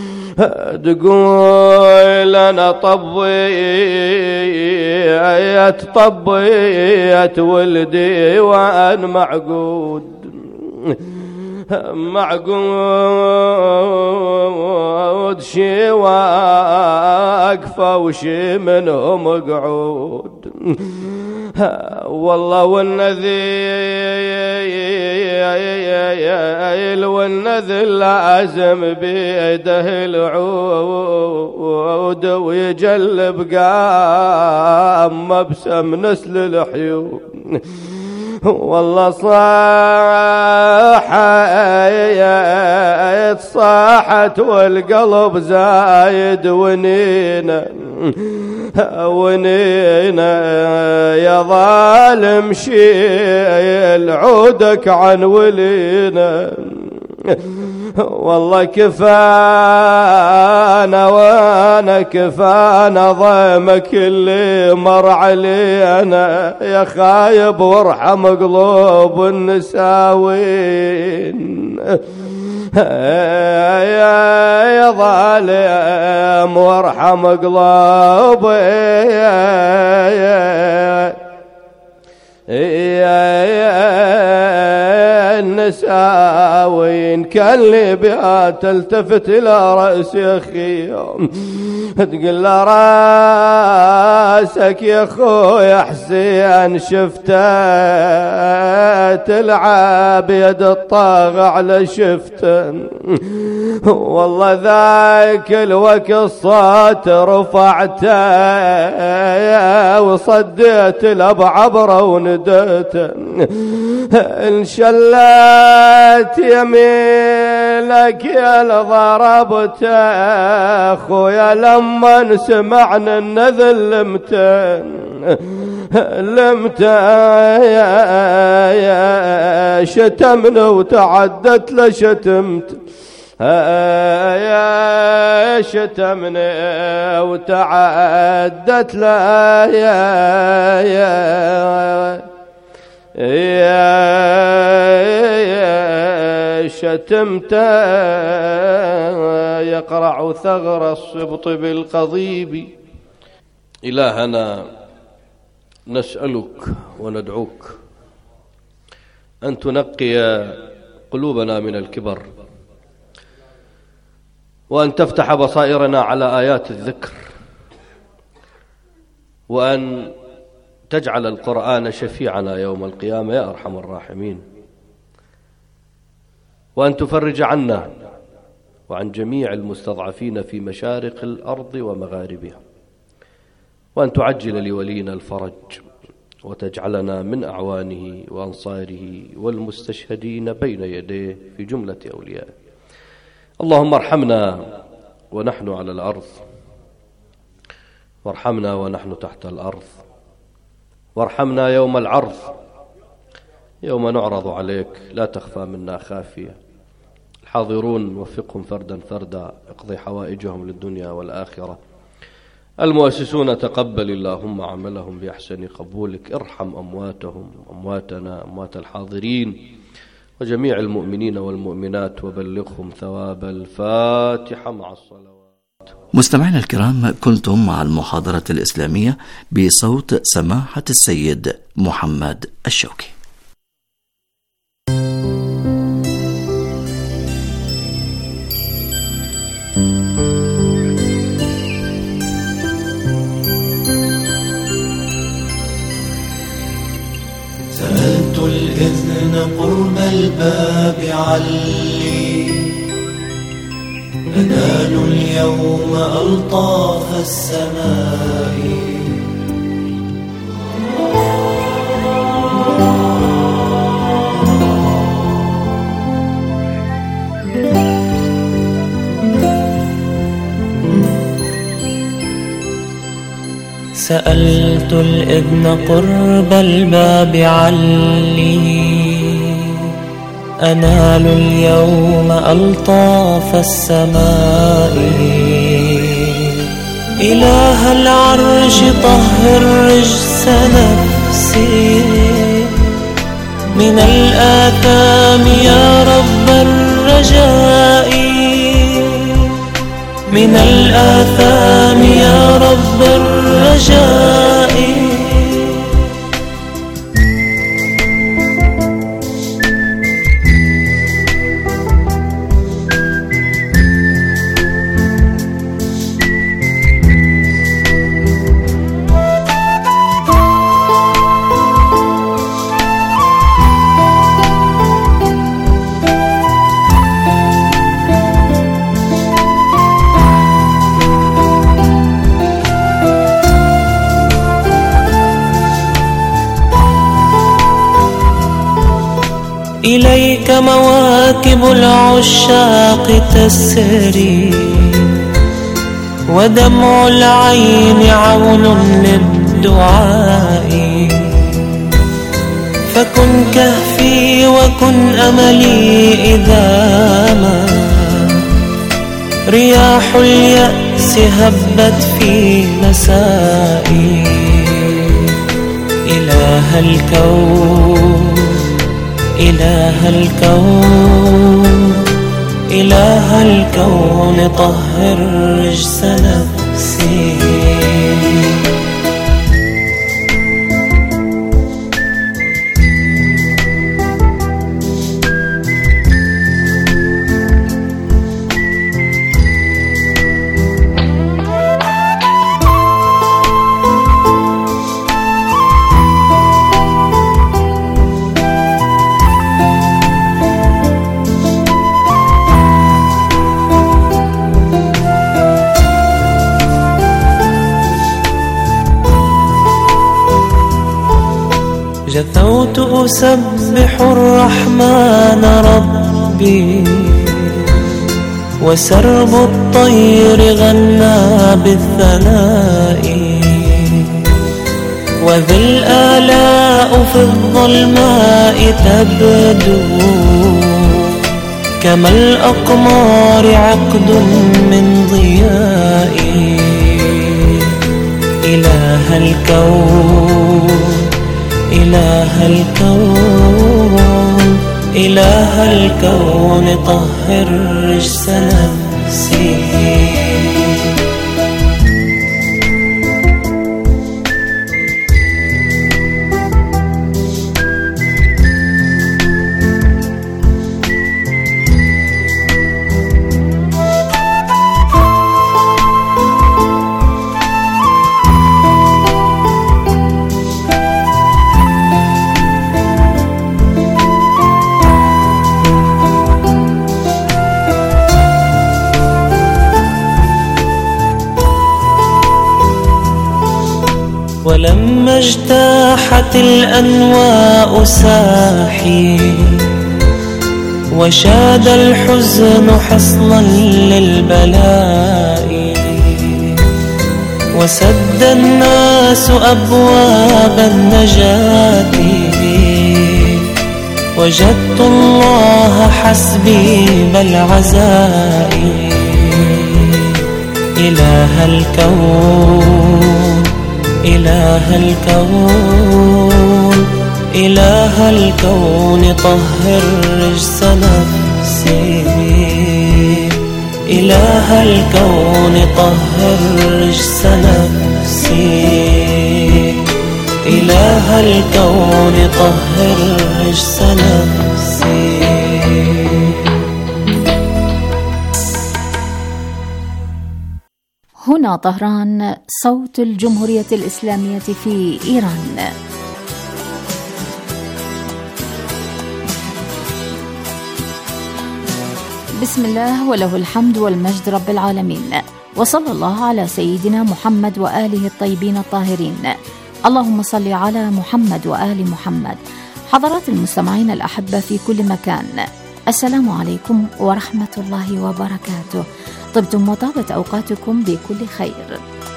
تقول أنا طبيت ولدي وأنا معقود شي واقفة وشي منهم قعود. والله والنذل لازم بيده العود ويجلب قام مبسم نسل الحيوم. والله صاحت والقلب زايد ونينا يا ظالم شيل عودك عن ولينا. والله كفانا وانا كفانا ضيمك اللي مر علينا يا خايب وارحم قلوب النساوين. يا ظالم وارحم قلوب النساوين. كان لي بها تلتفت إلى رأس أخي تقول له راسك يا خويا حسين شفته تلعب يد الطاغة على شفته. والله ذاك الوقت الصوت رفعته وصديت له بعبره ونديته. انشلت يمينك يا لضربته اخويا لما سمعنا النذل لمته شتمنا وتعدت لشتمت يا شتمنا وتعدت لا يا شتمت يقرع ثغر السبط بالقضيب. إلهنا نسألك وندعوك أن تنقي قلوبنا من الكبر وأن تفتح بصائرنا على آيات الذكر وأن تجعل القرآن شفيعنا يوم القيامة يا أرحم الراحمين وأن تفرج عنا وعن جميع المستضعفين في مشارق الأرض ومغاربها وأن تعجل لولينا الفرج وتجعلنا من أعوانه وأنصاره والمستشهدين بين يديه في جملة أوليائه. اللهم ارحمنا ونحن على الأرض وارحمنا ونحن تحت الأرض وارحمنا يوم العرض يوم نعرض عليك لا تخفى منا خافية. الحاضرون وفقهم فردا فردا اقضي حوائجهم للدنيا والآخرة. المؤسسون تقبل اللهم عملهم بأحسن قبولك. ارحم أمواتهم أمواتنا أموات الحاضرين وجميع المؤمنين والمؤمنات وبلغهم ثواب الفاتحة مع الصلوات. مستمعينا الكرام كنتم مع المحاضرة الإسلامية بصوت سماحة السيد محمد الشوكي. سألت الإذن قرب الباب علي أنال اليوم ألطاف السماء سألت الإذن قرب الباب علي أنال اليوم ألطاف السماء إله العرش طهر رجس نفسي من الآثام يا رب الرجاء من الآثام يا رب الرجاء إليك مواكب العشاق تسري، ودمع العين عون للدعاء. فكن كهفي وكن أملي إذا ما رياح اليأس هبت في مسائي. إله الكون إله الكون إله الكون طهر رجس نفسي. جثوت أسبح الرحمن ربي، وسرب الطير غنى بالثناء. وذي الآلاء في الظلماء تبدو كما الأقمار عقد من ضياء. إله الكون إله الكون إله الكون طهر رجس نفسي. ولما اجتاحت الأنواء ساحي، وشاد الحزن حصنا للبلاء، وسد الناس أبواب النجاة، وجدت الله حسبي بالعزاء. إله الكون إله الكون إله الكون طهر رجس نفسي. إله الكون طهر رجس نفسي. إله الكون طهر رجس نفسي. هنا طهران، صوت الجمهورية الإسلامية في إيران. بسم الله وله الحمد والمجد رب العالمين، وصلى الله على سيدنا محمد وآله الطيبين الطاهرين. اللهم صل على محمد وآل محمد. حضرات المستمعين الأحبة في كل مكان، السلام عليكم ورحمة الله وبركاته. طبتم وطابت أوقاتكم بكل خير.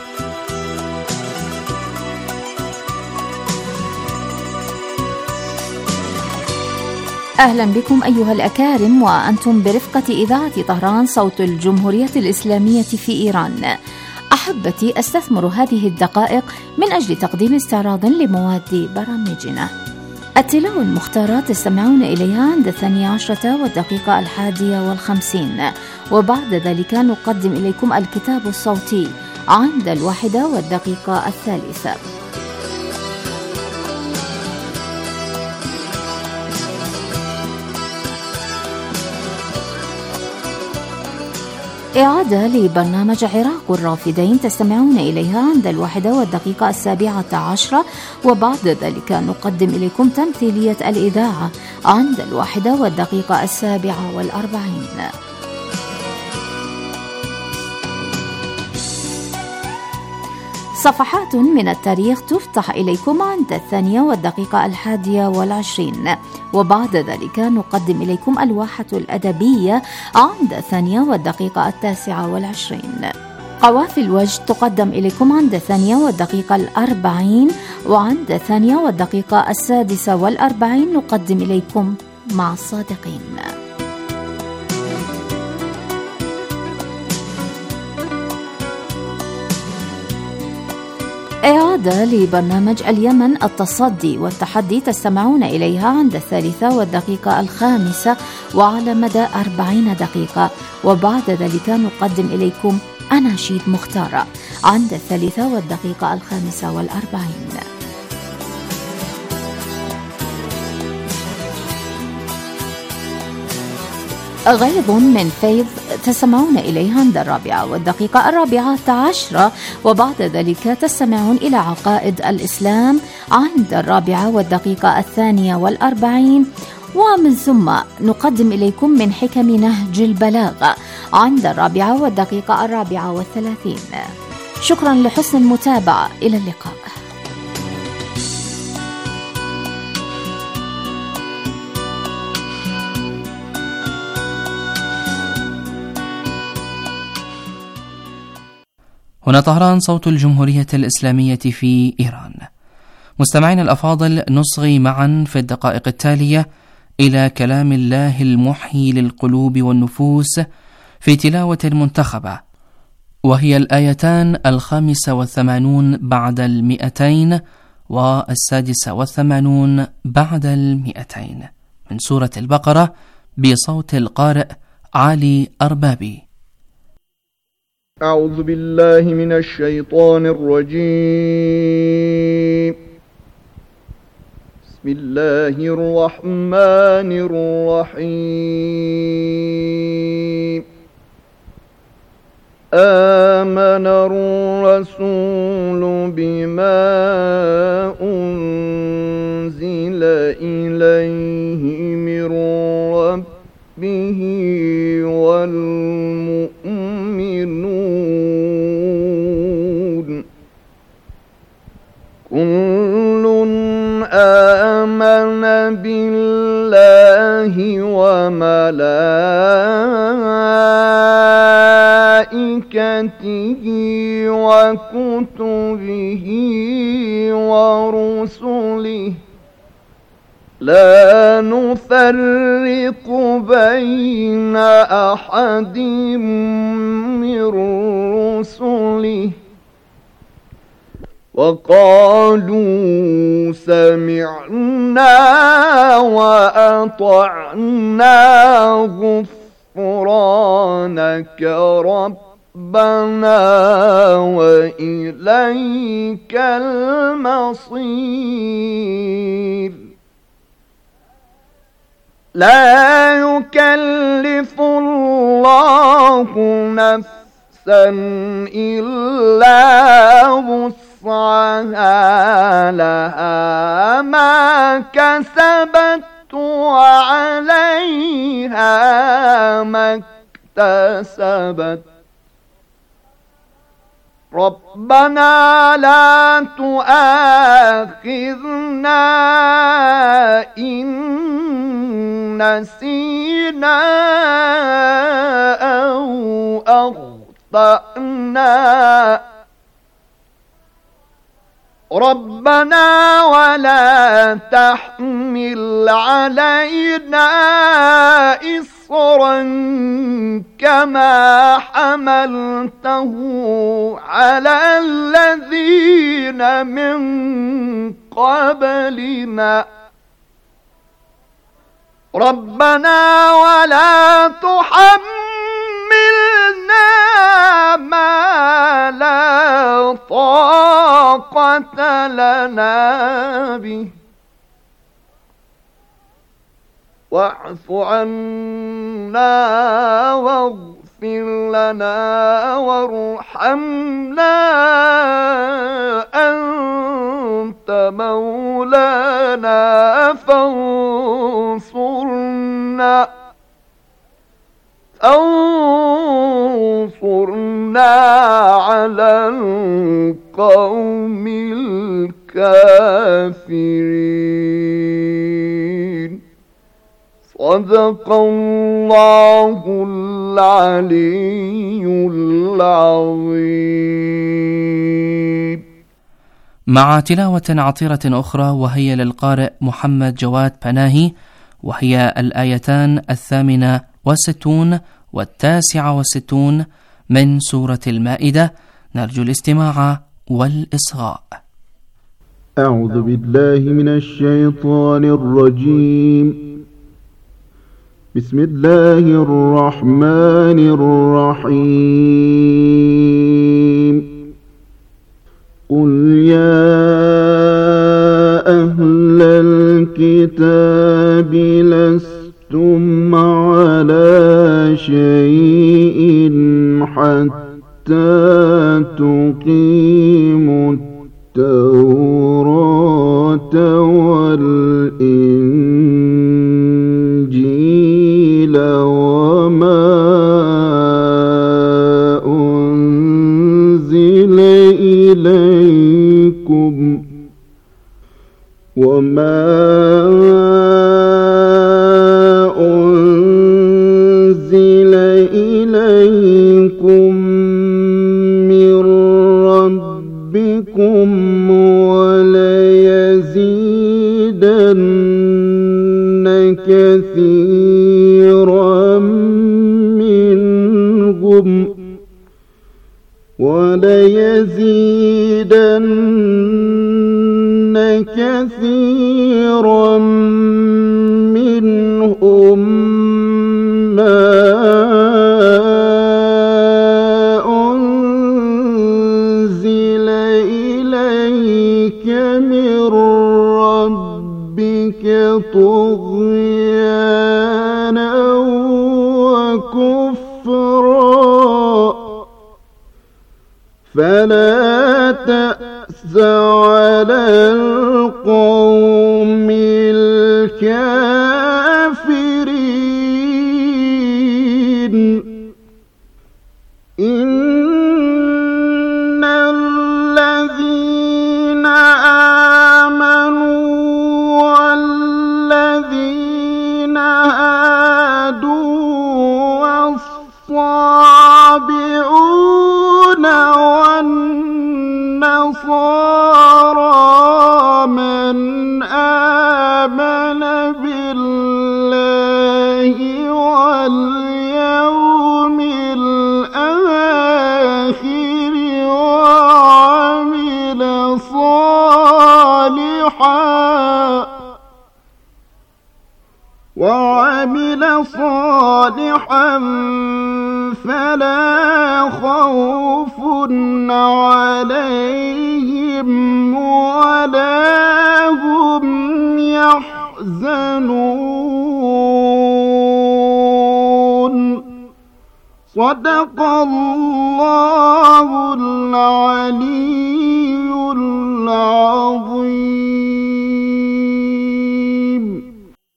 أهلا بكم أيها الأكارم، وأنتم برفقة إذاعة طهران صوت الجمهورية الإسلامية في إيران. أحبتي، أستثمر هذه الدقائق من أجل تقديم استعراض لمواد برامجنا. التلاوة المختارة تستمعون إليها عند 12:01 وبعد ذلك نقدم إليكم الكتاب الصوتي عند 1:03. إعادة لبرنامج عراق الرافدين تستمعون إليها عند 1:17 وبعد ذلك نقدم إليكم تمثيلية الإذاعة عند 1:47. صفحات من التاريخ تفتح إليكم عند 2:21، وبعد ذلك نقدم إليكم الواحة الأدبية عند 2:29. قوافي الوجه تقدم إليكم عند 2:40، وعند 2:46 نقدم إليكم مع الصادقين. إعادة لبرنامج اليمن التصدي والتحدي تستمعون إليها عند 3:05 وعلى مدى 40 دقيقة، وبعد ذلك نقدم إليكم أناشيد مختارة عند 3:45. غيظ من فيض تستمعون إليها عند 4:14، وبعد ذلك تستمعون إلى عقائد الإسلام عند 4:42، ومن ثم نقدم إليكم من حكم نهج البلاغة عند 4:34. شكرا لحسن المتابعة، إلى اللقاء. هنا طهران، صوت الجمهورية الإسلامية في إيران. مستمعين الأفاضل، نصغي معا في الدقائق التالية إلى كلام الله المحيي للقلوب والنفوس في تلاوة منتخبة، وهي الآيتان 85 بعد 200 و86 بعد 200 من سورة البقرة، بصوت القارئ علي أربابي. أعوذ بالله من الشيطان الرجيم. بسم الله الرحمن الرحيم. آمن الرسول بما أنزل إليه من ربه والمؤمنون كل آمن بالله وملائكته وكتبه ورسله لا نفرق بين أحد من رسله وقالوا سمعنا وأطعنا غفرانك ربنا وإليك المصير. لا يكلف الله نفسا إلا وسعها، لها ما كسبت وعليها ما اكتسبت. ربنا لا تؤاخذنا إن نسينا أو أخطأنا. ربنا ولا تحمل علينا إصرا كما حملته على الذين من قبلنا. ربنا ولا تحملنا ما لا طاقة لنا به واعف عنا واغفر لنا وارحمنا أنت مولانا فانصرنا على القوم الكافرين. صدق الله العلي العظيم. مع تلاوة عطرة أخرى وهي للقارئ محمد جواد بناهي، وهي الآيتان 68 و69 من سورة المائدة. نرجو الاستماع والإصغاء. أعوذ بالله من الشيطان الرجيم. بسم الله الرحمن الرحيم. قل يا أهل الكتاب لستم على شيء حتى تقيموا التوراة والإنجيل وما أنزل إليكم من ربكم وليزيدن كثيرا منهم ما أنزل إليك من ربك طغيانا وكفرا فلا تأس على القوم الكافرين. إن الذين آمنوا والذين هادوا والصابئون والنصارى من آمن بالله واليوم الآخر وعمل صالحا فلا خوف عليهم ولا هم يحزنون. صدق الله العلي العظيم.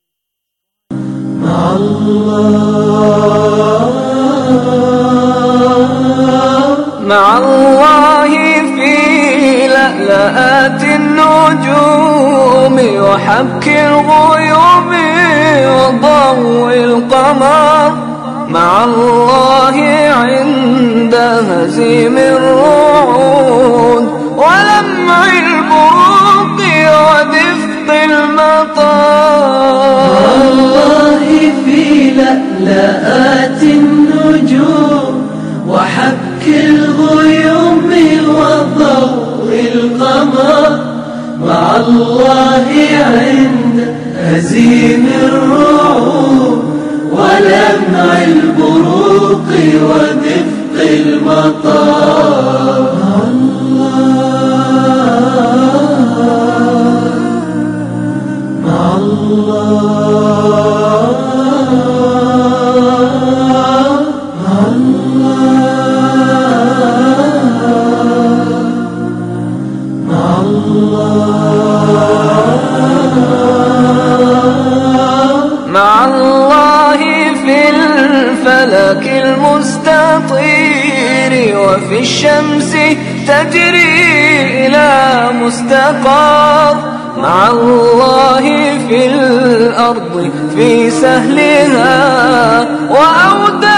مع الله في لألآت النجوم وحبك الغيوم وضوء القمر، مع الله عند هزيم الرعود ولمع البروق ودفق المطر. مع الله في لألآت النجوم وحبك الغيوم وضوء القمر، مع الله عند هزيم الرعود ولمع البروق ودفق المطر. مع الله مع الله في الفلك وفي الشمس تجري إلى مستقر مع الله في الأرض في سهلها وأودع